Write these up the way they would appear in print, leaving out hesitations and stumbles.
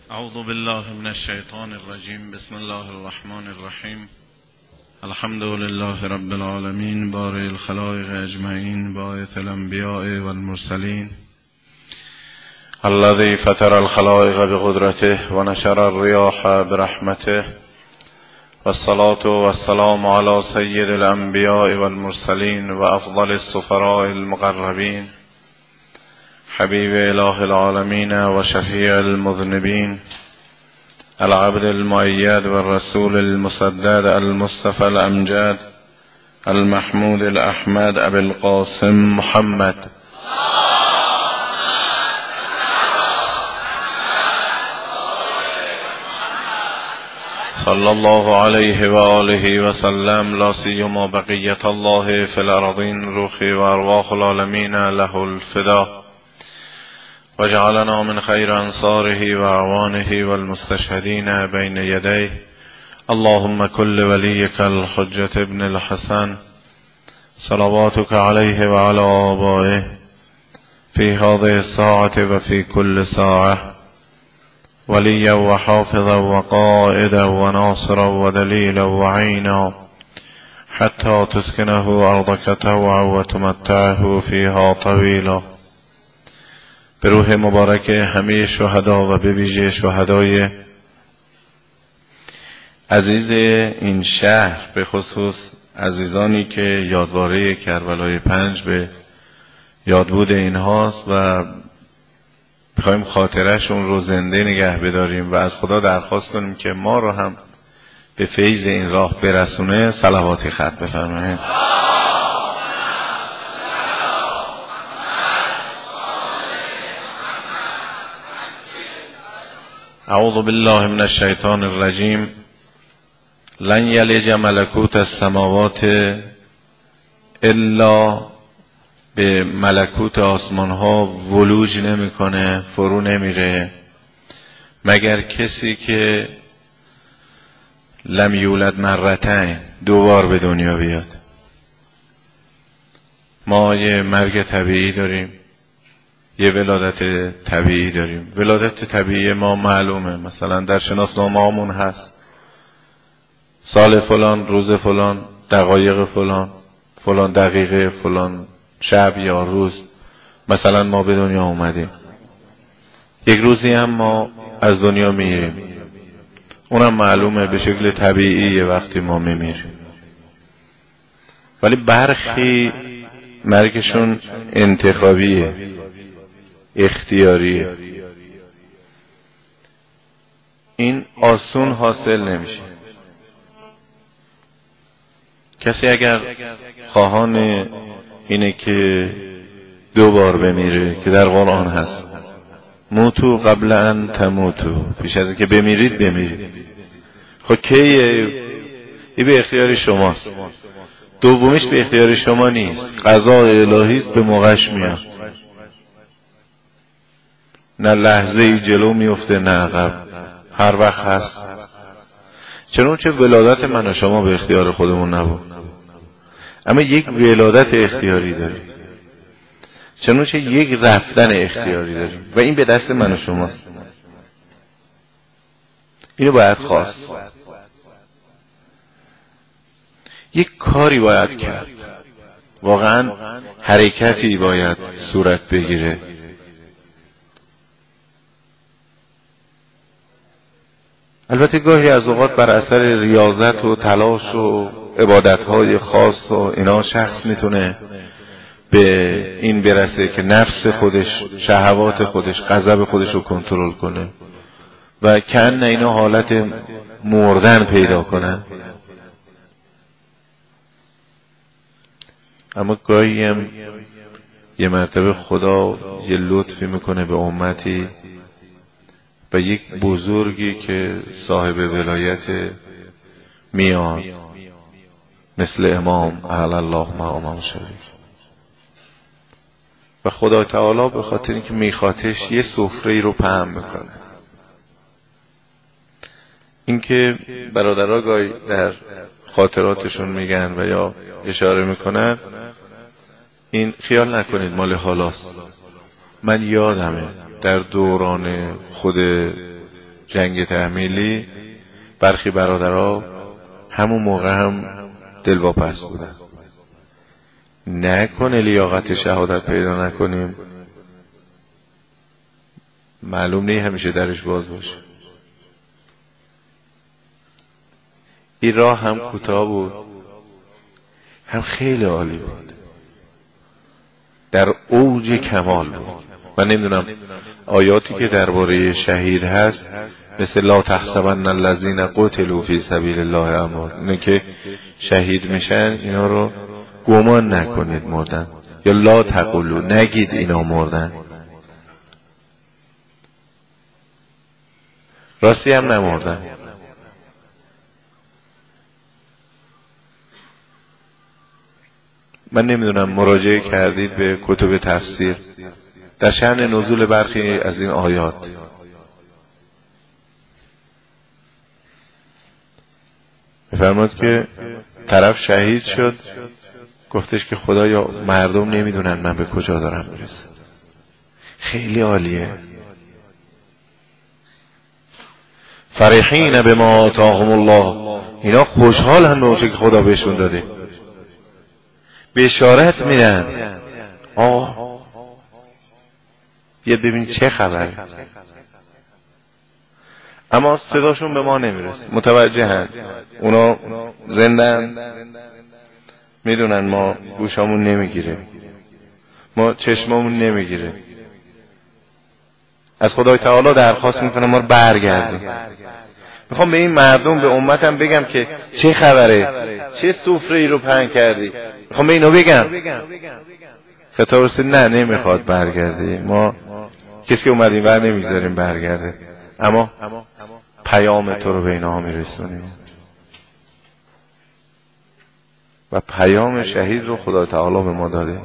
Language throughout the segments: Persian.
اعوذ بالله من الشیطان الرجیم. بسم الله الرحمن الرحیم. الحمد لله رب العالمین بارئ الخلائق اجمعین باعث الانبیاء والمرسلین الذی فطر الخلائق بقدرته و نشر الریاح برحمته والصلاة والسلام علی سید الانبیاء والمرسلین و افضل السفراء المقربین حبیب اله العالمین و شفیع المذنبین العبد المؤید و الرسول المسدد المصطفى الامجد المحمود الاحمد ابي القاسم محمد صلی الله علیه و آله و سلم. لا سیما بقیت الله فی الارضین روحی و ارواح العالمین له الفدا وجعلنا من خیر انصاره و اعوانه والمستشهدین بین یدیه. اللهم كل وليك الحجة ابن الحسن صلواتك عليه وعلى آبائه في هذه الساعة وفي كل ساعة وليا وحافظا وقائدا وناصرا ودليلا وعينا حتى تسكنه أرضك طوعا وتمتعه فيها طويلا. به روح مبارک همه شهدا و به ویژه شهدای عزیز این شهر، به خصوص عزیزانی که یادواره کربلای 5 به یادبود اینهاست و میخوایم خاطرشون رو زنده نگه بداریم و از خدا درخواست کنیم که ما رو هم به فیض این راه برسونه. صلواتی ختم بفرمایید. اعوذ بالله من الشیطان الرجیم. لن یلج ملکوت السماوات الا، به ملکوت آسمان ها ولوج نمیکنه، فرو نمیره، مگر کسی که لم یولد مرتين، 2 بار به دنیا بیاد. ما یه مرگ طبیعی داریم، یه ولادت طبیعی داریم. ولادت طبیعی ما معلومه، مثلا در شناسنامه هامون هست سال فلان، روز فلان، دقایق فلان، فلان دقیقه، فلان شب یا روز مثلا ما به دنیا اومدیم. یک روزی هم ما از دنیا میریم، اونم معلومه به شکل طبیعی وقتی ما میمیریم. ولی برخی مرگشون انتخابیه، اختیاریه. این آسون حاصل نمیشه. کسی اگر خواهان اینه که 2 بار بمیره که در قرآن هست، موتو قبل ان تموتو، پیش از که بمیرید بمیرید. خب کیه؟ این به اختیار شماست. دومیش به اختیار شما نیست، قضا الهی است، به موقعش میاد. نه لحظه ای جلو میفته نه عقب، هر وقت هست. چنانچه ولادت من و شما به اختیار خودمون نبود، اما یک ولادت اختیاری داریم. چنانچه یک رفتن اختیاری داریم و این به دست من و شماست. اینو باید خواست. یک کاری باید کرد، واقعا حرکتی باید صورت بگیره. البته گاهی از اوقات بر اثر ریاضت و تلاش و عبادتهای خاص و اینا شخص میتونه به این برسه که نفس خودش، شهوات خودش، غضب خودش رو کنترل کنه و کن اینا حالت مردن پیدا کنه. اما گاهی هم یه مرتبه خدا یه لطفی میکنه به امتی و یک بزرگی که صاحب ولایت میاد، مثل امام اعلی الله مقامه شریف، و خدا تعالی به خاطر اینکه میخوادش یه سفره رو پهن میکنه. اینکه برادرها گاهی در خاطراتشون میگن و یا اشاره میکنن، این خیال نکنید مال حالاست. من یادمه در دوران خود جنگ تحمیلی برخی برادرها همون موقع هم دلواپس بودن. نکنه لیاقت شهادت پیدا نکنیم، معلوم نیست همیشه درش باز باشه. این راه هم کوتاه بود، هم خیلی عالی بود، در اوج کمال بود. من نمیدونم آیاتی که درباره شهید هست مثل لا تحسبن الذین قتلوا فی سبیل الله اموات، اینه که شهید میشن اینا رو گمان نکنید مردن، یا لا تقولوا نگید اینا مردن. راستی هم نمردن. من نمیدونم مراجعه کردید به کتب تفسیر در شأن نزول برخی از این آیات. می‌فرماد که طرف شهید شد، گفتش که خدایا مردم نمیدونن من به کجا دارم میرسم. خیلی عالیه. فرحین بما آتاهم الله، اینا خوشحال هم به اونچه که خدا بهشون داده، بشارت میدن بیا ببین چه خبره. اما صداشون به ما نمیرسه، متوجهن، اونا زندن، میدونن ما گوشامون نمیگیره، ما چشممون نمیگیره. از خدای تعالی درخواست میکنم ما رو برگردیم. میخوام به این مردم، به امتم بگم که چه خبره، چه سفره ای رو پهن کردی. میخوام به اینو بگم. خطاب رسید نه نمیخواد برگردی، ما کسی که اومدیم ور نمیذاریم برگرده، اما پیام تو رو به اینها میرسونیم. و پیام شهید رو خدا تعالی به ما داده.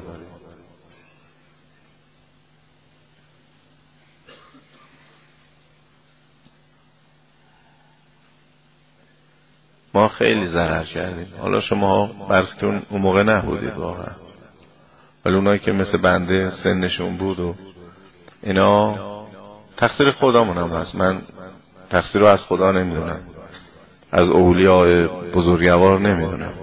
ما خیلی ضرر کردیم. حالا شما برختون اون موقع نبودید واقعا، ولی اونایی که مثل بنده سنشون بود و اینا، تقصیر خودمون هم هست. من تقصیر رو از خدا نمیدونم، از اولیاء بزرگوار نمیدونم.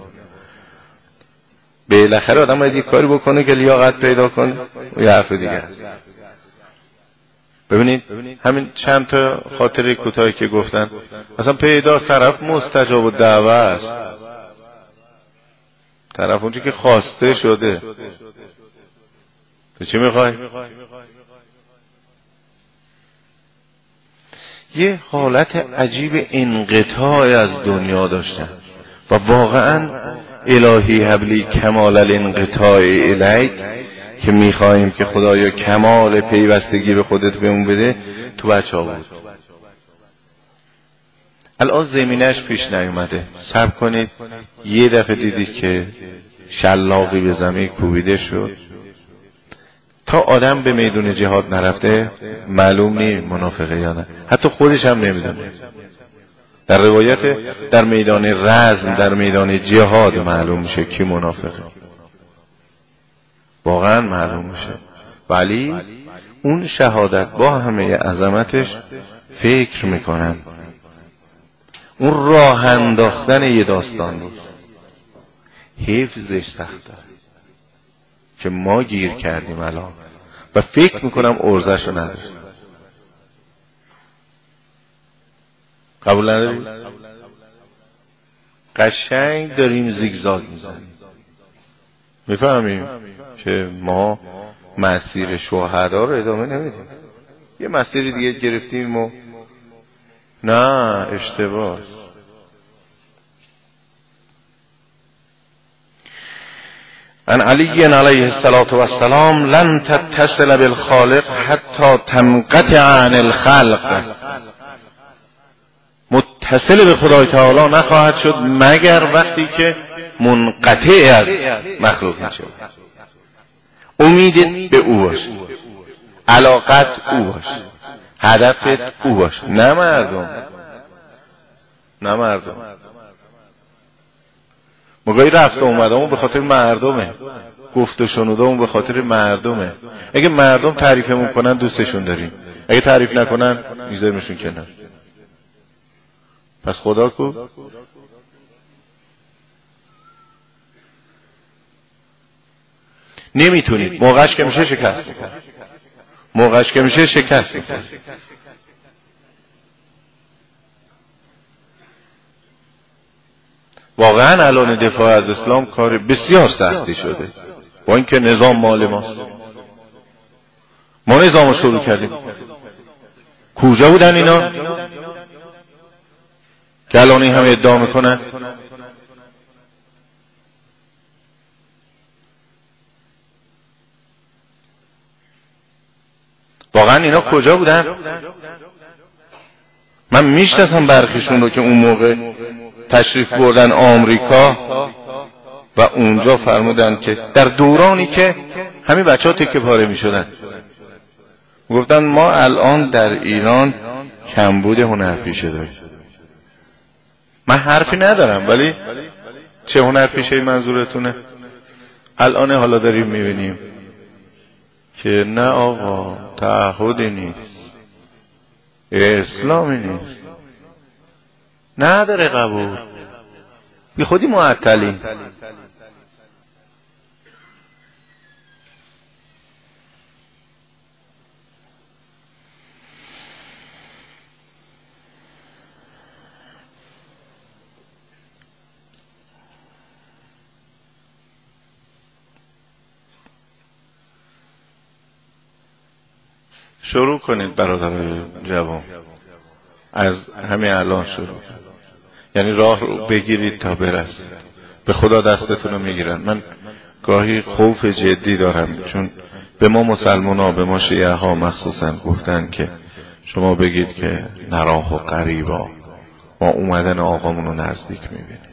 بالاخره آدم باید یک کاری بکنه که لیاقت پیدا کنه و یه حرف دیگه هست. ببینید همین چند تا خاطره کوتاهی که گفتن، مثلا پیداست طرف مستجاب الدعوه است، طرف اونچه که خواسته شده. تو چی میخوای؟ یه حالت عجیب انقطاع از دنیا داشتن و واقعا الهی حبلی کمال الانقطاع الیک، که میخواییم که خدایا کمال پیوستگی به خودت بهمون بده، تو بچه‌ها بود. الان زمینش پیش نیومده. صبر کنید یه دفعه دیدید که شلاقی به زمین کوبیده شد. تا آدم به میدون جهاد نرفته معلوم نیست منافقه یا نه، حتی خودش هم نمیدونه. در روایت در میدان رزم، در میدان جهاد معلوم میشه کی منافقه، واقعا معلوم میشه. ولی اون شهادت با همه عظمتش فکر میکنن. اون راه انداختن یه داستان بود، حفظش سخته که ما گیر کردیم الان و فکر میکنم ارزش رو نداره. قبول نداری؟ قشنگ داریم زیگزاگ میزنیم. میفهمیم که ما مسیر شهدا رو ادامه نمیدیم، یه مسیر دیگه گرفتیم و نه، اشتباه. ان علی علیه السلام لن تتصل بالخالق حتی تنقطع عن الخلق، متصل به خدای تعالی نخواهد شد مگر وقتی که منقطع از مخلوق میشه. امیدت به او باش، علاقت او باش، هدفت او باش، نه مردم. نه مردم. مگاهی رفت اومدمون به خاطر مردمه، گفت و شنودمون به خاطر مردمه. اگه مردم تعریفمون کنن دوستشون داریم، اگه تعریف نکنن میذاریمشون کنار. پس خدا کو؟ نمیتونید. موقعش که میشه شکست میکنه. موقعش که میشه شکست میکنه. واقعا الان دفاع از اسلام کار بسیار سختی شده، با اینکه نظام مال ماست. ما نظام رو شروع کردیم. کجا بودن اینا که الان این همه ادعا میکنن؟ واقعا اینا کجا بودن؟ من میشناسم برخیشون رو که اون موقع تشریف بردن آمریکا و اونجا فرمودن که در دورانی که همین بچه ها تکه پاره میشدن گفتن ما الان در ایران کمبود هنرپیشه داریم. من حرفی ندارم، ولی چه هنرپیشه منظورتونه؟ الان حالا داریم میبینیم که نه آقا تعهدی نیست، اسلامی نیست، نداره قبول، بی خودی معطلیم. شروع کنید برادر جوان، از همین الان شروع، یعنی راه رو بگیرید تا برسید. به خدا دستتون رو میگیرن. من گاهی خوف جدی دارم، چون به ما مسلمان ها، به ما شیعه ها مخصوصا گفتن که شما بگید که نراه و قریبا، ما اومدن آقامون رو نزدیک میبینیم.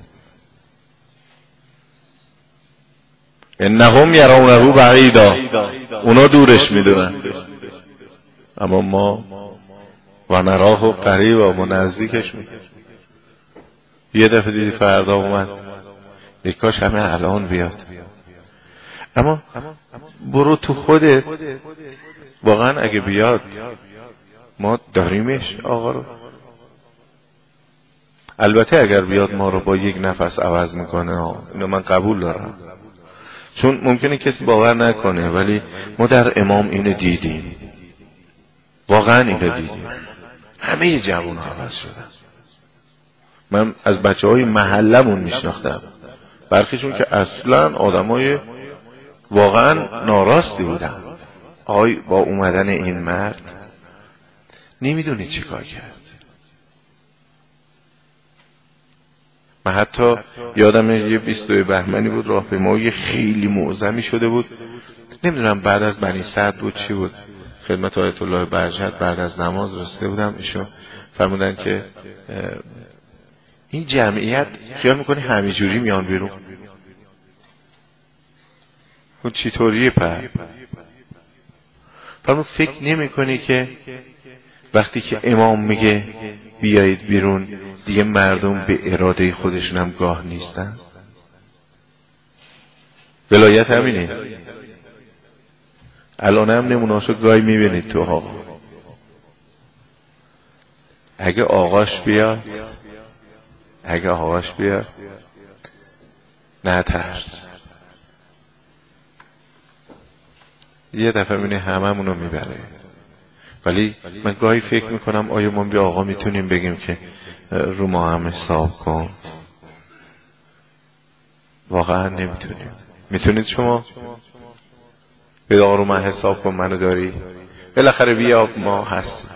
انهم یرونه بعیدا، اونا دورش میدونن، اما ما و نراه و قریبا، ما نزدیکش میدونیم. یه دفعه دیدی فردا اومد، یک کاش همه الان بیاد. اما برو تو خودت، واقعا اگه بیاد ما داریمش آقا رو. البته اگر بیاد ما رو با یک نفس عوض میکنه، اینو من قبول دارم، چون ممکنه کسی باور نکنه، ولی ما در امام اینو دیدیم، واقعا اینو دیدیم. همه جوان عوض شدن. من از بچه های محلمون میشناختم، برخیشون که اصلا آدمای واقعا ناراستی بودن. آی با اومدن این مرد نمیدونی چی کار کرد. من حتی یادم یه 22 بهمنی بود، راهپیمایی خیلی معظمی شده بود، نمیدونم بعد از بنی سعد بود چی بود، خدمت آیت الله برجت بعد از نماز رسیده بودم، ایشون فرمودن که این جمعیت خیال میکنی همینجوری میان بیرون؟ اون چطوریه فرمود فکر نمی کنی که وقتی که امام میگه بیایید بیرون دیگه مردم به اراده خودشون هم گاه نیستن؟ ولایت همینه. الان هم نموناشو گاهی میبینید تو آقا، اگه آقاش بیاد نه ترس، یه دفعه میبینی هممونو میبره. ولی من گاهی فکر میکنم آیا ما به آقا میتونیم بگیم که رو ما هم حساب کن؟ واقعا نمیتونیم. میتونید شما به آقا رو من حساب کن، منو داری؟ بالاخره بیا ما هستیم.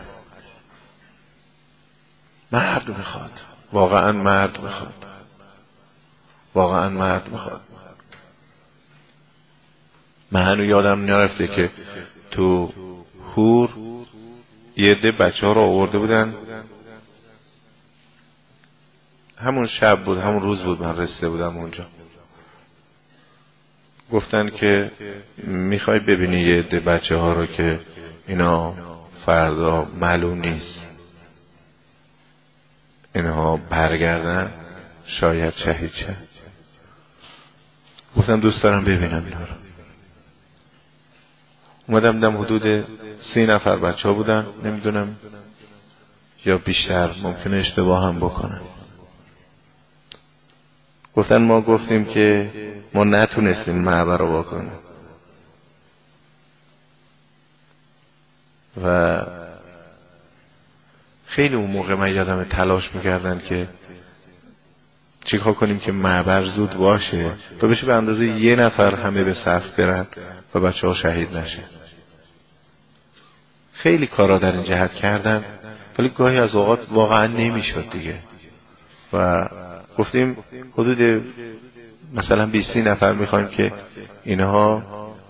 مرد میخواد، واقعا مرد میخواد. من هنو یادم نرفته که تو هور یه عده بچه ها رو آورده بودن، همون شب بود، همون روز بود من رسیده بودم اونجا، گفتن که میخوای ببینی یه عده بچه ها رو که اینا فردا معلوم نیست اینها برگردن شاید شهید شن. گفتم دوست دارم ببینم اینا رو. اومدم دیدم حدود 30 نفر بچه ها بودن، نمیدونم یا بیشتر ممکنه اشتباه هم بکنن. گفتن ما گفتیم که ما نتونستیم معبر رو واکنیم و خیلی اون موقع من یادم تلاش میکردن که چیکار کنیم که معبر زود باشه تا بشه به اندازه 1 نفر همه به صف برن و بچه ها شهید نشه. خیلی کارا در این جهت کردن ولی گاهی از اوقات واقعا نمیشد دیگه و گفتیم حدود مثلا 20-30 نفر میخوایم که اینها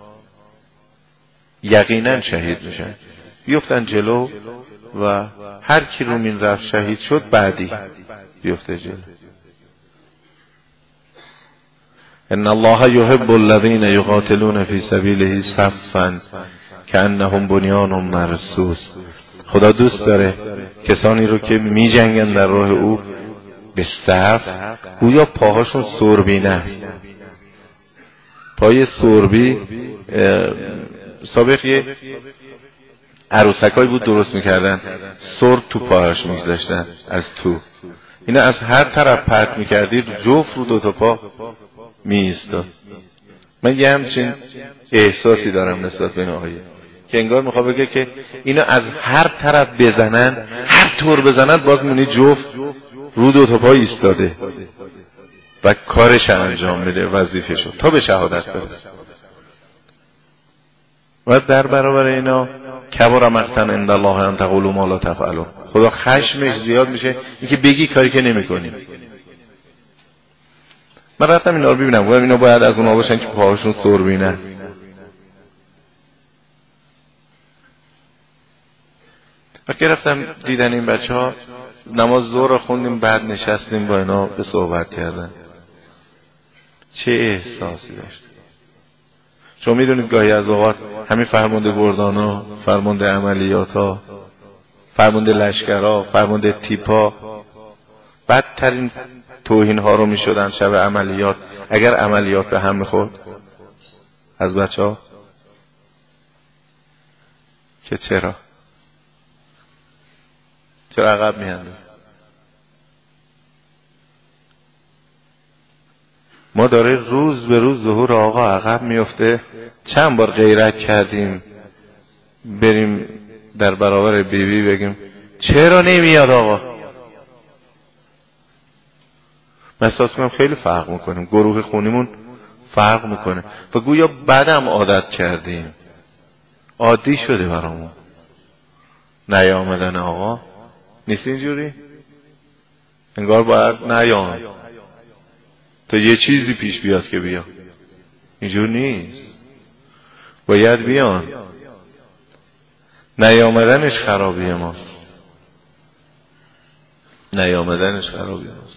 یقینا شهید میشن، بیفتن جلو و هر کی رو مین رفت شهید شد بعدی بیفته جلو. ان الله يحب الذين يقاتلون في سبيله صفا كأنهم بنيان مرصوص. خدا دوست داره کسانی رو که می جنگن در راه او به صف گویا پاهاشون سربینه است. پای سربی سابق یه عروسکایی بود درست میکردن، سرب تو پاهاش میگذاشتن از تو، اینا از هر طرف پرت میکردی جفت رو 2 تا پا میایستاد. من یه همچین احساسی دارم نسبت به این آیه که انگار میخواد بگه که اینا از هر طرف بزنن، هر طور بزنن باز مونی جفت رو 2 تا پا ایستاده و کارش انجام میده، وظیفه‌شو تا به شهادت برسه. و در برابر اینا کبر مقتا عند الله ان تقولوا ما لا تفعلون. خدا خشمش زیاد میشه اینکه بگی کاری که نمیکنی. من رفتم اینا رو ببینم، گفتم اینا باید از اونا باشن که پاهاشون سربینه. وقتی رفتم دیدن این بچه‌ها، نماز ظهر خوندیم، بعد نشستیم با اینا به صحبت کردن. چه احساسی داشت. شما میدونید گاهی از اوقات همین فرمانده بردانا، فرمانده عملیاتا، فرمانده لشکرها، فرمانده تیپا بدترین توهین ها رو میشدن شب عملیات اگر عملیات به هم میخورد از بچه ها. که چرا عقب میاندازه؟ ما داره روز به روز ظهور آقا عقب میفته. چند بار غیرت کردیم بریم در برابر بیبی بگیم چرا نمیاد آقا؟ من احساس میکنم خیلی فرق میکنیم، گروه خونیمون فرق میکنه و گویا بعدم عادت کردیم، عادی شده برامون. نیامدن آقا نیست اینجوری، انگار باید نیام تا یه چیزی پیش بیاد که بیا. اینجور نیست، باید بیان. نیامدنش خرابی ماست، نیامدنش خرابی ماست.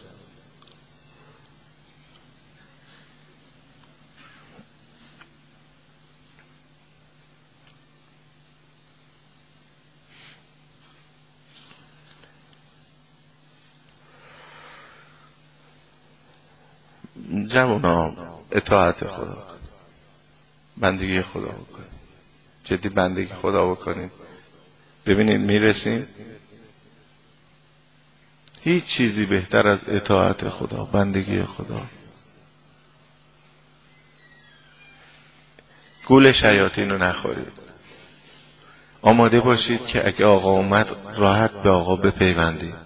جمعونا اطاعت خدا، بندگی خدا بکنید، جدی بندگی خدا بکنید. ببینید میرسیم. هیچ چیزی بهتر از اطاعت خدا، بندگی خدا. گول شیاطین رو نخورید. آماده باشید که اگه آقا اومد راحت به آقا بپیوندید.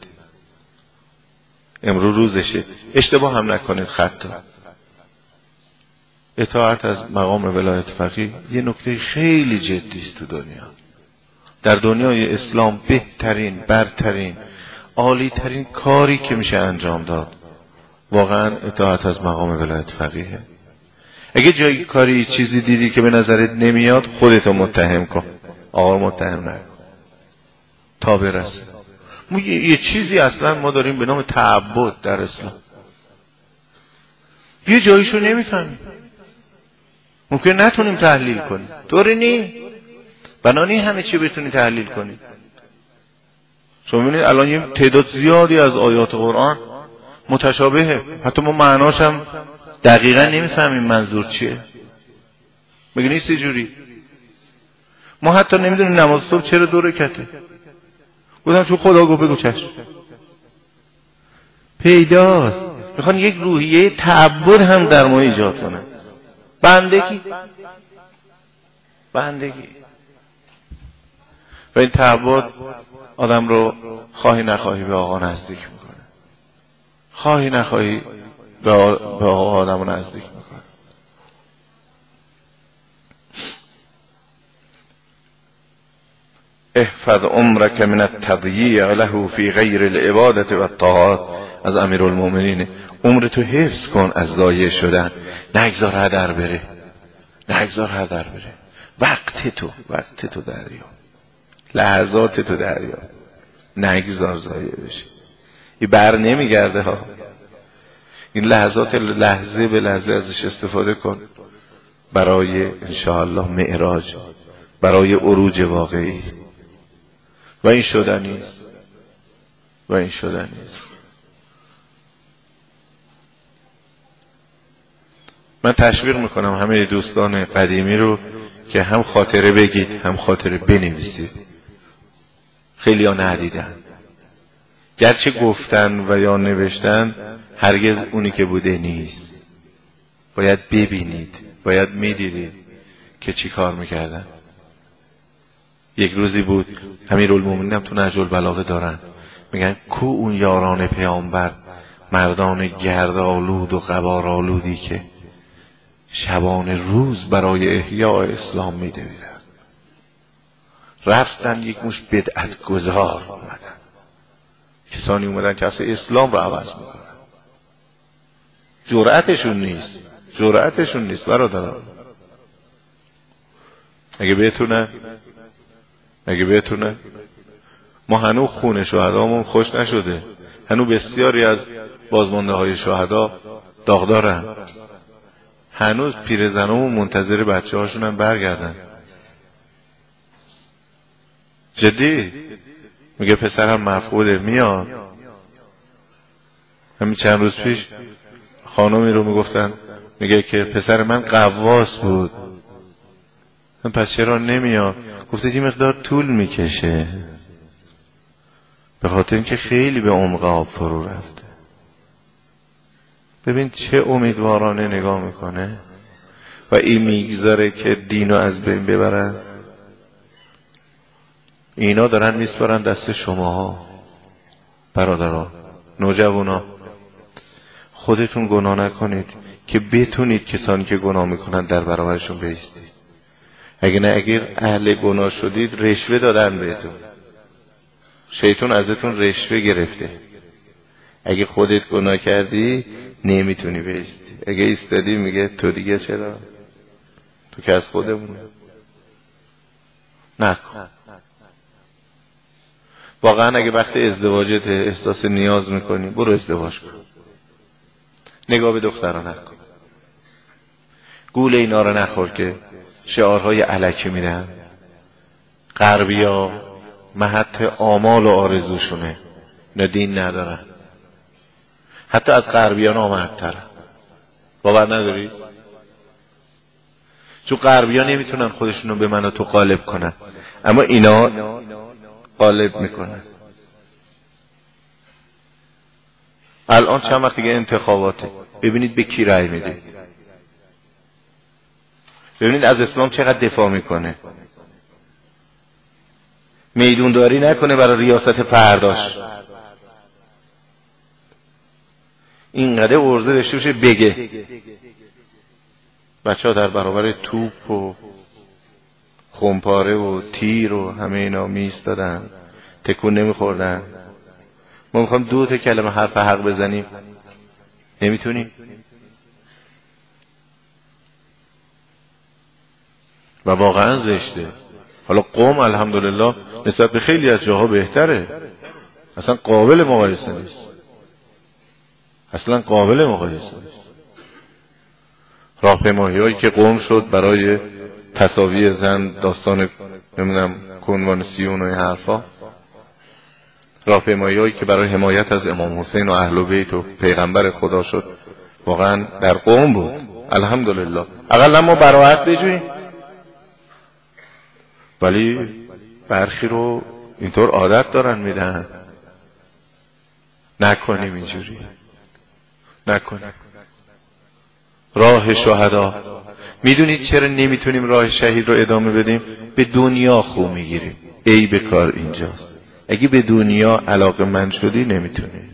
امروز روزشه، اشتباه هم نکنید. خطا اطاعت از مقام ولایت فقیه یه نکته خیلی جدی است تو دنیا. در دنیای اسلام بهترین، برترین، عالی ترین کاری که میشه انجام داد واقعا اطاعت از مقام ولایت فقیه. اگه جایی کاری چیزی دیدی که به نظرت نمیاد خودتو متهم کن، آقا رو متهم نکن تا برسه. یه چیزی اصلا ما داریم به نام تعبد در اسلام، یه جاییشو نمیفهمیم، ممکن نتونیم تحلیل کنیم. طوری نی بنانی همه چی بتونی تحلیل کنی. شما میبینید الان یه تعداد زیادی از آیات قرآن متشابهه، حتی ما معناش هم دقیقا نمیفهمیم منظور چیه. میگه نیست جوری. ما حتی نمیدونیم نماز صبح چرا 2 رکعته. گفتن چون خدا گفت بگو چشم. پیداست میخوان یک روحیه تعبد هم در ما ایجاد کنن. بندگی و این تعبد آدم رو خواهی نخواهی به آقا نزدیک میکنه، خواهی نخواهی به آقا آدم رو نزدیک میکنه. احفظ عمرك من التضییع له فی غیر العبادة و الطاعات. از امیرالمومنین، عمر تو حفظ کن از ضایع شدن، نگذار هدر بره، وقت تو دریا، لحظات تو دریا، نگذار ضایع بشه. این بر نمیگرده ها، این لحظات لحظه به لحظه ازش استفاده کن برای انشاءالله معراج، برای عروج واقعی. و این شدنی است. من تشویق میکنم همه دوستان قدیمی رو که هم خاطره بگید هم خاطره بنویسید. خیلی ها ندیدن، گرچه گفتن و یا نوشتن هرگز اونی که بوده نیست. باید ببینید، باید میدیدید که چی کار میکردن. یک روزی بود امیرالمومنین هم تو نهج البلاغه دارن، میگن کو اون یاران پیامبر، مردان گردآلود و غبارآلودی که شبانه روز برای احیاء اسلام میدویدن. رفتن یک مش بدعت گذار اومدن، کسانی اومدن که اصلا اسلام رو عوض میکنن. جرأتشون نیست برادران. اگه بتونه ما هنوز خون شهدامون خوش نشده، هنوز بسیاری از بازمانده های شهدا داغدارن، هنوز پیرزنامون منتظر بچه هاشون هم برگردن. جدی میگه پسرم مفقوده میاد. همین چند روز پیش خانمی رو میگفتن، میگه که پسر من قواس بود، پس چرا نمیاد؟ گفته یه مقدار طول میکشه، به خاطر اینکه خیلی به عمق آب فرو رفته. ببین چه امیدوارانه نگاه میکنه و این میگذاره که دینو از بین ببرن. اینا دارن میسپارن دست شماها برادران، نوجوانا. خودتون گناه نکنید که بتونید کسانی که گناه میکنن در برابرشون بایستید. اگر اهل گناه شدید رشوه دادن بهتون، شیطان ازتون رشوه گرفته. اگه خودت گناه کردی نمیتونی بایستی، اگه ایستادی میگه تو دیگه چرا، تو که از خودمونه. نکن. واقعا اگه وقت ازدواجت احساس نیاز میکنی برو ازدواج کن، نگاه به دختران نکن، گول اینا رو نخور که شعارهای الکی میدن. غربیا محط آمال و آرزوشونه، نه دین ندارن، حتی از غربیا نامردترن. باور نداری؟ چون غربیا نمیتونن خودشونو به من و تو غالب کنن، اما اینا غالب میکنن. الان چند وقت دیگه انتخاباته، ببینید به کی رأی میدید، ببینید از اسلام چقدر دفاع میکنه. میدونداری نکنه برای ریاست فرداش، اینقدر ارزه داشته باشه بگه. بچه ها در برابر توپ و خمپاره و تیر و همه اینا میستادن، تکون نمیخوردن. ما میخوام 2 کلمه حرف حق بزنیم، نمیتونیم. و واقعا زشته. حالا قوم الحمدلله نسبت به خیلی از جاها بهتره، اصلا قابل مقایسه نیست، راهپیمایی‌هایی که قوم شد برای تساوی زن، داستان نمیدونم کنوانسیون و این حرفا، راهپیمایی‌هایی که برای حمایت از امام حسین و اهل بیت و پیغمبر خدا شد، واقعا در قوم بود. الحمدلله اقلا ما براحت بجوییم، ولی برخی رو اینطور عادت دارن میدن. نکنیم اینجوری، نکنیم. راه شهدا، میدونید چرا نمیتونیم راه شهید رو ادامه بدیم؟ به دنیا خو میگیریم. ای به کار اینجاست. اگه به دنیا علاقه‌مند شدی نمیتونی.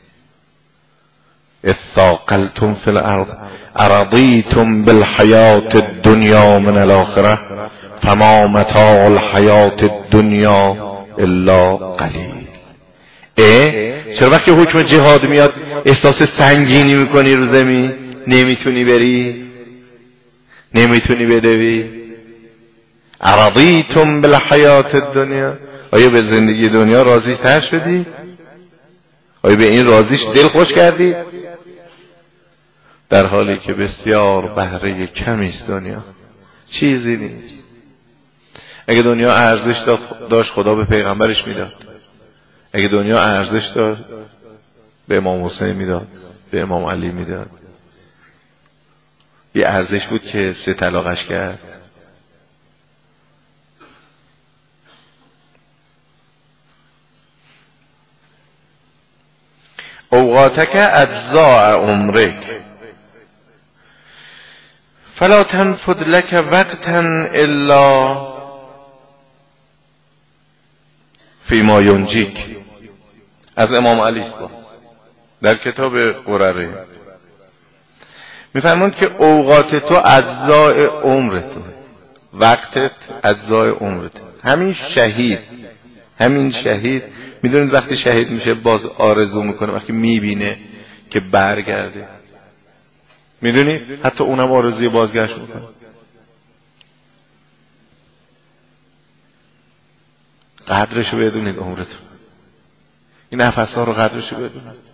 اثاقلتم فی الارض ارضیتم بالحیات الدنیا من الاخره فما متاع الحیات الدنیا الا قلیل. چرا وقتی حکم جهاد میاد احساس سنگینی میکنی رو زمین؟ نمیتونی بری، نمیتونی بدوی. ارضیتم بالحیات الدنیا، آیا به زندگی دنیا راضی تر شدی؟ آیا به این راضیش دل خوش کردی؟ در حالی که بسیار بهره کمی است دنیا، چیزی نیست. اگه دنیا ارزش داشت خدا به پیغمبرش میداد. اگه دنیا ارزش داشت به امام حسین میداد، به امام علی میداد. بی ارزش بود که 3 طلاقش کرد. اوقاتک اجزاء عمرک فلا تنفد لك وقتا الا فيما ينجيك. از امام علی است در کتاب قرره میفرماند که اوقات تو اجزاء عمرت، وقتت اجزاء عمرت. همین شهید میدونید وقتی شهید میشه باز آرزو میکنه وقتی میبینه که برگرده. میدونی حتی اونم آرزوی بازگشت میکنه. قدرشو بدونید عمرتون، این نفس‌ها رو قدرشو بدونید.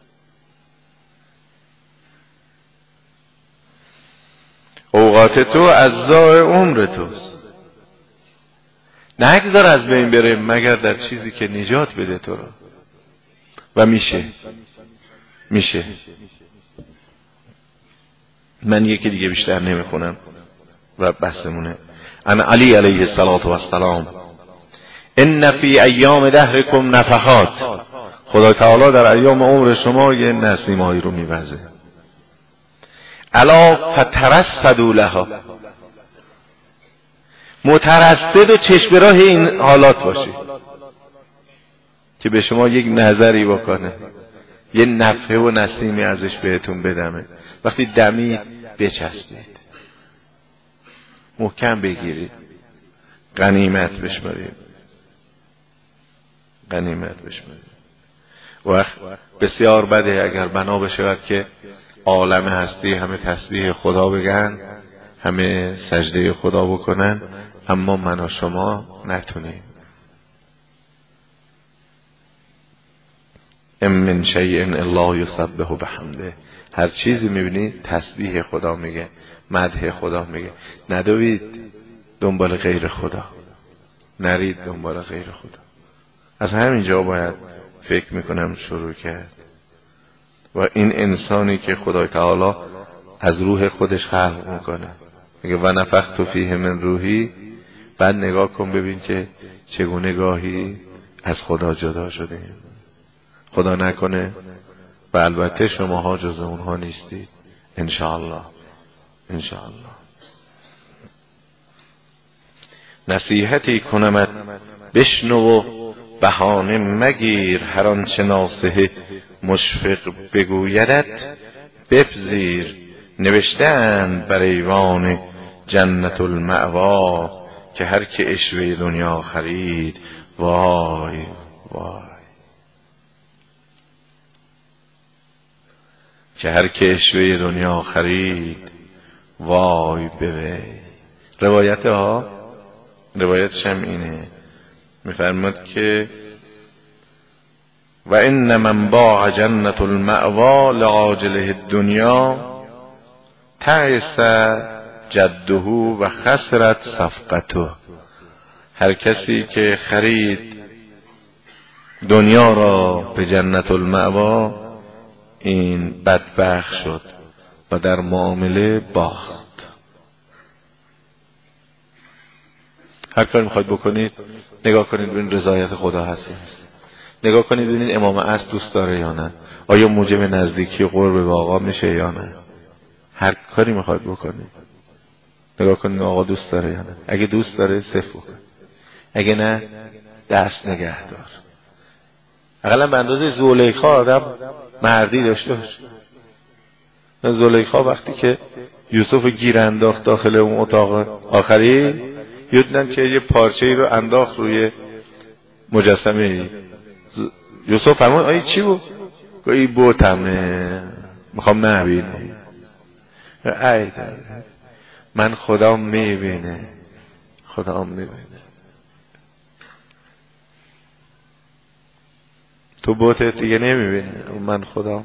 اوقات تو اجزاء عمر توست، نگذار از بین بره مگر در چیزی که نجات بده تو رو. و میشه. من یکی دیگه بیشتر نمیخونم و بحثمونه. ان علی علیه السلام ان فی ایام دهرکم نفحات. خدا تعالی در ایام عمر شما یه نسیمایی رو میوزه. الا فترصدوا لها، مترصد و چشم راه این حالات باشی که به شما یک نظری بکنه، یه نفحه و نسیمی ازش بهتون بدمه. وقتی دمید بچسبید، محکم بگیرید، غنیمت بشمارید. وقت بسیار بده اگر بنا بشود که عالم هستی همه تسبیح خدا بگن، همه سجده خدا بکنن، اما من و شما نتونیم. ام من شیء الا یسبح بحمده. هر چیزی میبینید تسبیح خدا میگه، مدح خدا میگه. ندوید دنبال غیر خدا، نرید دنبال غیر خدا. از همینجا باید فکر میکنم شروع کرد. و این انسانی که خدای تعالی از روح خودش خلق میکنه، میگه و نفخت فیه من روحی، بعد نگاه کن ببین که چگونه گاهی از خدا جدا شده. خدا نکنه و البته شماها جز اونها نیستید انشاءالله. نصیحتی کنمت بشنو و بهانه مگیر، هر آنچه ناصح مشفق بگویدت بپذیر. نوشتند بر ایوان جنت المأوا که هر که عشوه دنیا خرید وای وای. که هر که عشوه دنیا خرید وای به وی. روایتش هم اینه، میفرماد که و ان من باع جنت المأوا لعاجله الدنیا تعس جده و خسرت صفقته. هر کسی که خرید دنیا را به جنت المأوا این بدبخت شد و در معامله باخت. هر کاری میخواید بکنید نگاه کنید ببینید رضایت خدا هست یا نیست. نگاه کنید ببینید امام عصر دوست داره یا نه. آیا موجب نزدیکی قرب به آقا میشه یا نه. هر کاری میخواید بکنید نگاه کنید آقا دوست داره یا نه. اگه دوست داره صفر بکن، اگه نه دست نگه دار. اقلا به اندازه زلیخا آدم مردی داشته باشه. زلیخا وقتی که یوسف گیر انداخت داخل اون اتاق آخری، یادن که یه پارچه ای رو انداخت روی مجسمه. یوسف فرمود آیا چی بود؟ گویی بوتمه میخوام نبینه. ای من خدام میبینه، خدام میبینه. تو بوتت دیگه نمیبینه، من خدام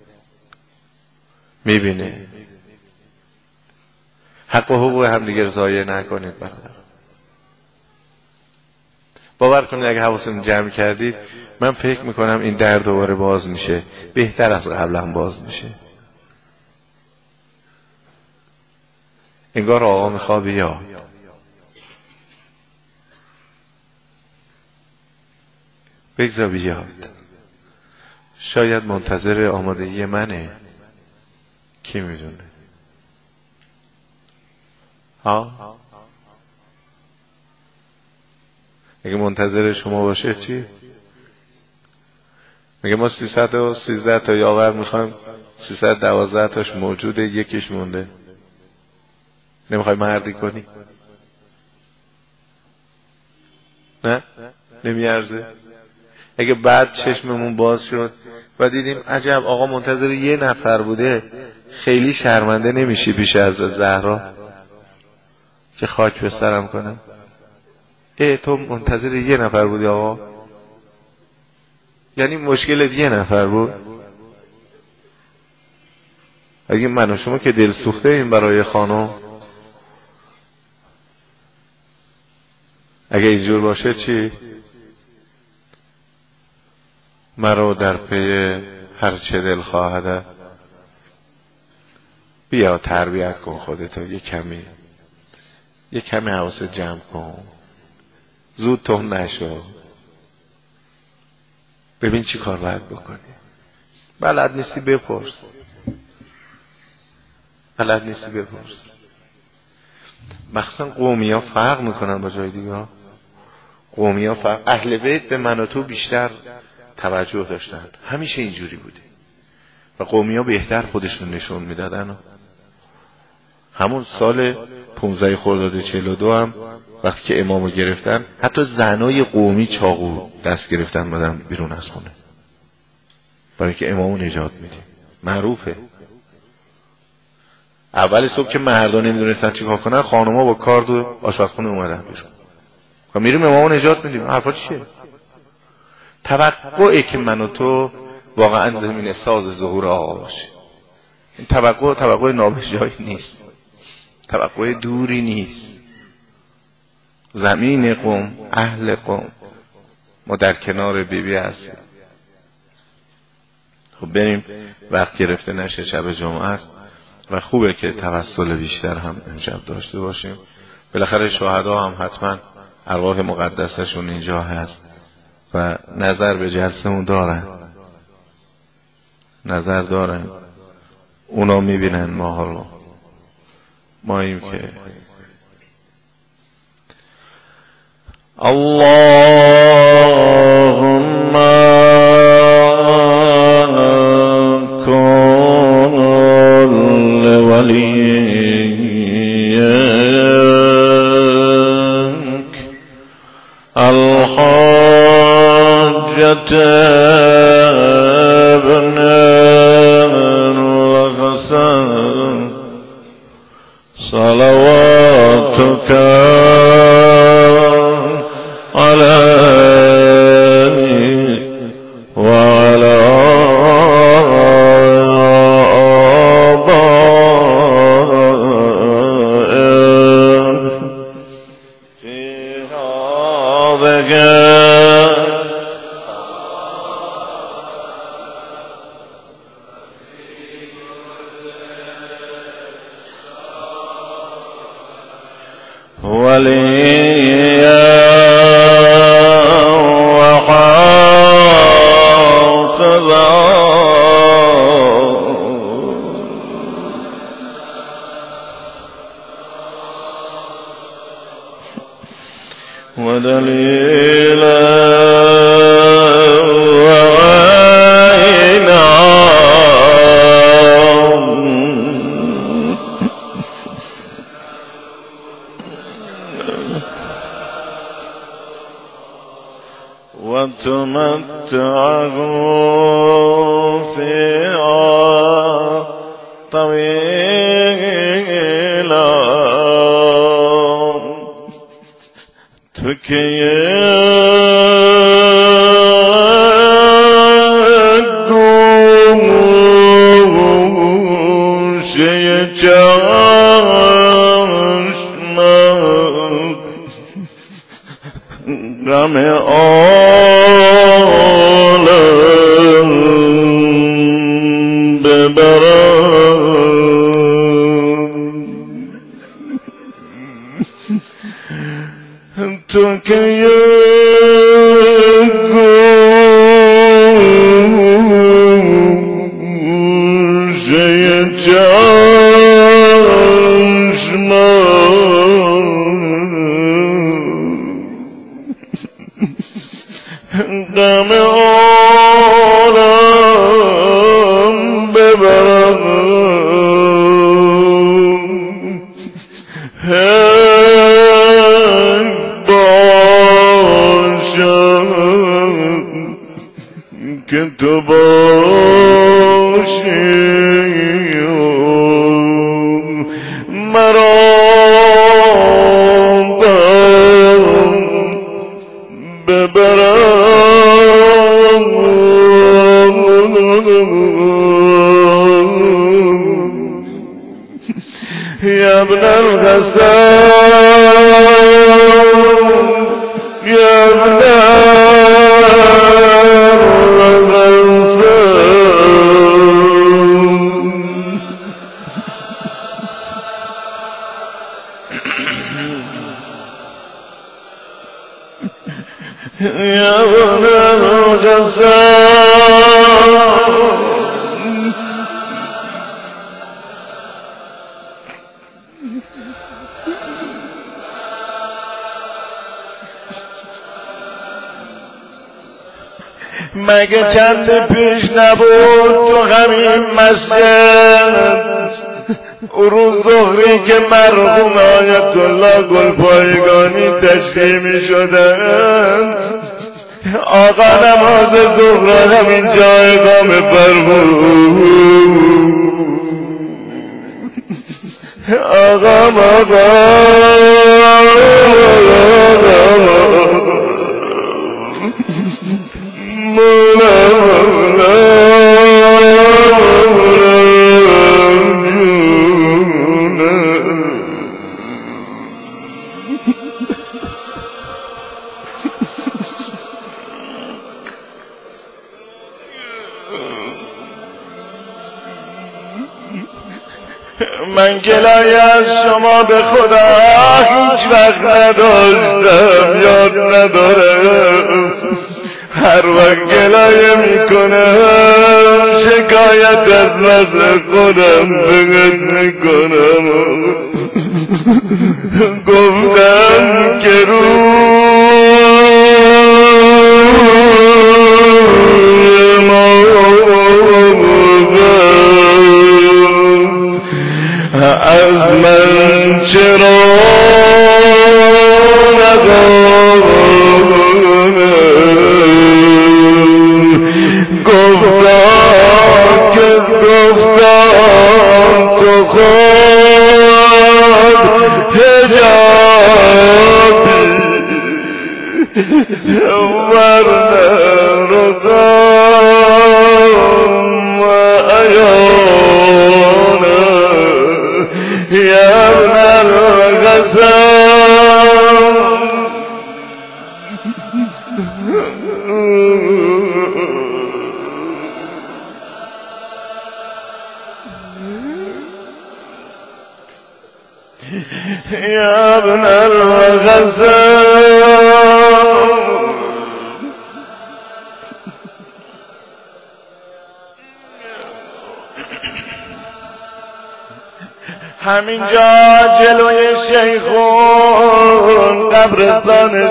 میبینه. حق و حقوق هم دیگه ضایع نکنید برادر. باور کنید اگه حواستون جمع کردید من فکر میکنم این در دوباره باز میشه، بهتر از قبلا باز میشه. انگار آقا میخواد بیا. بگذار بیاد. شاید منتظر آمادگی منه، کی میدونه. ها اگه منتظر شما باشه چی؟ میگه ما 313 تا یاور میخوایم، 312 تاش موجوده، یکیش مونده. نمیخوای مردی کنی؟ نه؟ نمیارزه؟ اگه بعد چشممون باز شد و دیدیم عجب آقا منتظر یه نفر بوده، خیلی شرمنده نمیشی پیش از زهرا که خاک به سرم کنم؟ تو منتظر یه نفر بودی آقا؟ یعنی مشکلت یه نفر بود؟ اگه من و شما که دل سوخته این برای خانم، اگه اینجور باشه چی؟ مرا در پی هر چه دل خواهد، بیا تربیت کن خودتو، یه کمی حواست جمع کن، زود تون نشو، ببین چی کار باید بکنی. بلد نیستی بپرس، بلد نیستی بپرس. مخصوصا قومی ها فرق میکنن با جای دیگه ها. قومی ها فرق، اهل بیت به من و تو بیشتر توجه داشتن، همیشه اینجوری بوده و قومی ها بهتر خودشون نشون میدادن. همون سال 15 خرداد 42 هم وقتی که امامو گرفتن، حتی زنای قومی چاقو دست گرفتن بدن بیرون از خونه برای که امامو نجات میدیم. معروفه. اول صبح که مردا نمیدونستن چیکار کنن، خانوما با کارد و آشپزخونه اومدن بیرون و میریم امامو نجات میدیم. حرفا چیه؟ توقعی که من و تو واقعا زمین ساز ظهور آقا باشه. این توقع نابجایی نیست، توقع دوری نیست. زمین قوم، اهل قوم، ما در کنار بیبی هستیم. خب بریم، وقت گرفته نشه، شب جمعه است و خوبه که توسل بیشتر هم امشب داشته باشیم. بالاخره شهدا هم حتما ارواح مقدسشون اینجا هست و نظر به جلسمون دارن، نظر دارن. اونا میبینن ما رو، ماییم که اللهم کن لولیک الحاجة ابن الحسن صلواتك عليه وعلى آبائه في هذا ولي دليلا وعينا وتمتعه فيها طويلا تكيد شيء چشمك غم عالم ببرم تو که یک گوشه غم عالم ببرم هک باشم که تو باشی مرا ببرم يا ابن الغسان يا ابن يا ابن الغسان مگه چند پیش نبود تو همین مسجد روز ظهری که مرحوم آیت الله گلپایگانی تشریح می شدند آقا نماز ظهر همین جا اقامه فرمود آقا من گلایه از شما به خدا هیچ وقت نداشتم یاد ندارم هر وقت گلایه میکنم شکایت از نزد خودم فقط میکنم گفتم که از من چرا گفتم تو خود حجابی ورنه رضام و عیانه یا ابن الغسان يا ابن الغسان همینجا جلوی شیخون قبرستان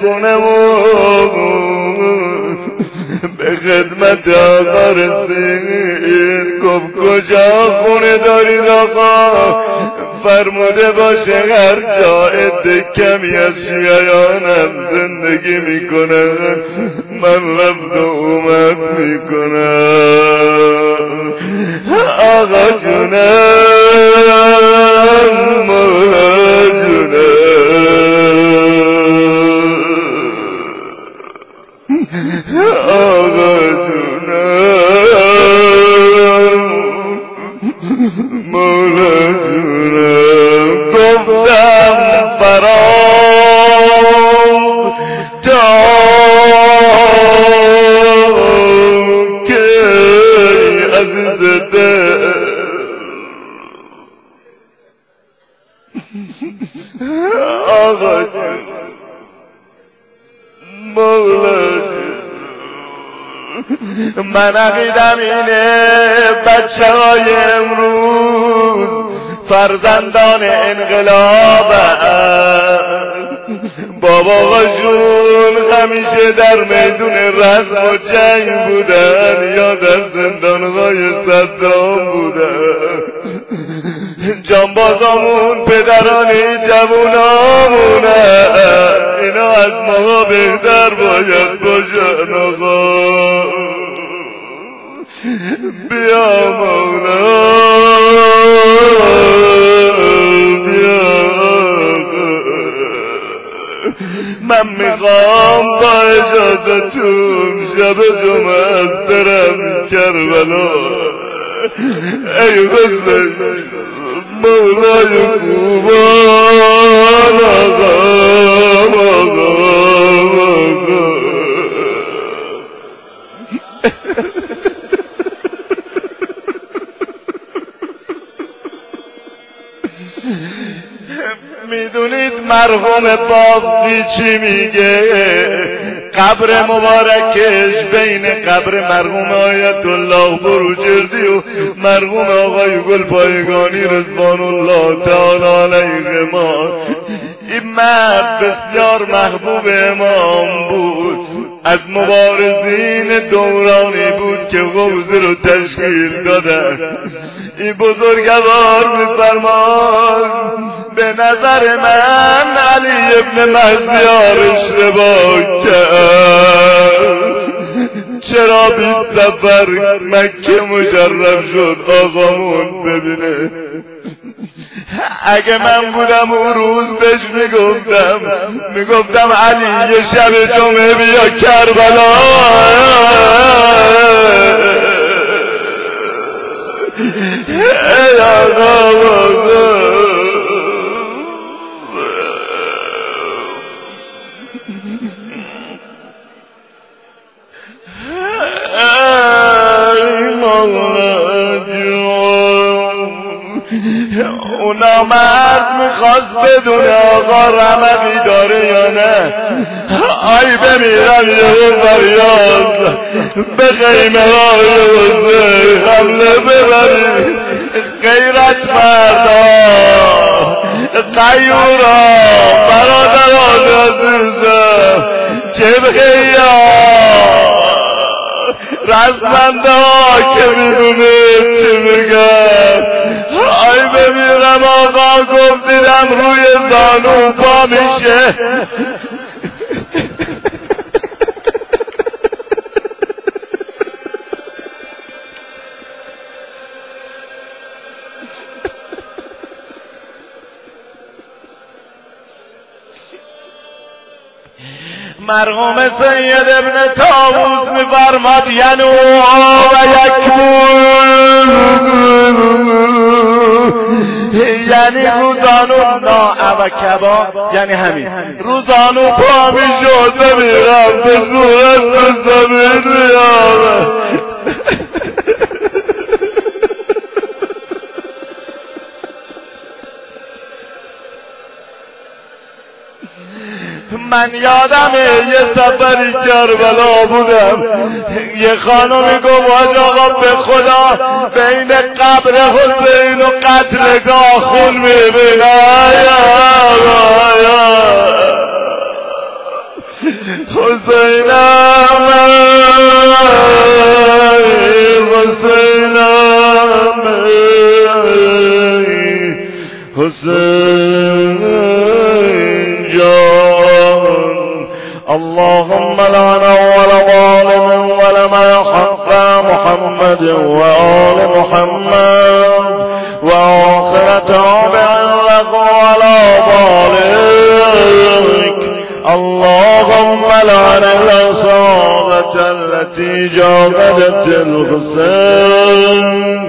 شیخونمون به خدمت آقا رسید. گفت کجا خونه دارید آقا؟ فرموده باشه هر جا عده کمی از شیعیانم زندگی میکنن من رفت و اومد میکنم. آقا جونم مولا جونم آقا جونم مولا جونم. گفتم فرام تا که عزیز دل آقا جونم مولا من عقیدم اینه بچه های امروز فرزندان انقلاب باباهاشون همیشه در میدون رزم و جنگ بودن یا در زندانهای صدام بودن. جانبازامون پدرانی جوونامونه اینا از ما بهتر باید باشن. آقا بیا مولا بیا. من میخوام با اجازتون شب جمعه از برم کربلا. ای حسین مولای خوبان آقا آقا آقا. میدونید مرحوم بافی چی میگه؟ قبر مبارکش بین قبر مرحوم آیت الله بروجردی و مرحوم آقای گلپایگانی رضوان الله تعالی علیهما. این مرد بسیار محبوب امام بود، از مبارزین دورانی بود که حوزه رو تشکیل دادن. این بزرگوار میفرماد به نظر من علی ابن مهدیار اشتباه کرد. چرا 20 سفر مکه مشرف شد آقامون ببینه؟ اگه من بودم اون روز بهش میگفتم علی یه شب جمعه بیا کربلا. ای آقا اونا مرد میخواست بدونه آقا رمقی داره یا نه. آی بمیرم یه فریاد به خیمه های حسین حمله ببرید. غیرت مردا قیورا برادران عزیزم جبهیا رزمنده ها که میدونه چی میگن. آی بمیرم آقا گفت دیدم روی زانو پا میشه. مرحوم سید ابن طاووس میفرماد ینوها و یکمون، یعنی روزانو نا و کبا، یعنی همین روزانو پا میشد بمیرم به صورت به زمین میام. من یادمه یه سفری کربلا بودم، یه خانمی گفت حاج آقا به خدا بین قبر حسین و قتلگاه خون میبینم، حسینم حسینم حسین جان. اللهم لعن اول ظالم ولما حق محمد وآل محمد وآخر تابع له على ذلك. اللهم لعن العصابة التي جاهدت الحسين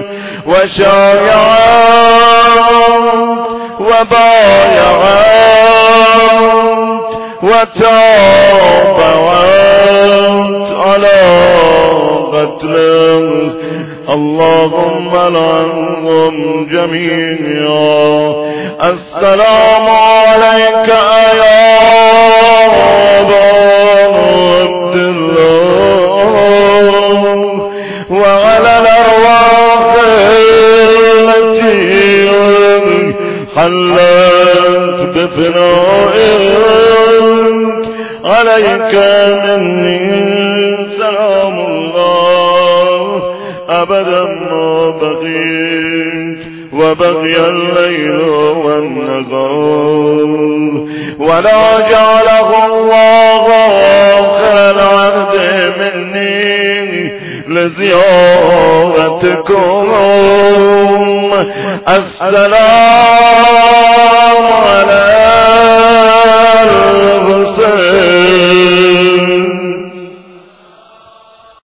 وشايعت وبايعت وتابعت على قتله. اللهم لعنهم جميعا. السلام عليك يا أبا عبد الله وعلى الأرواح التي حلت بفنائك. عليك مني سلام الله أبدا ما بقيت وبقي الليل والنهار، ولا جعله الله آخر العهد مني لزيارتكم. السلام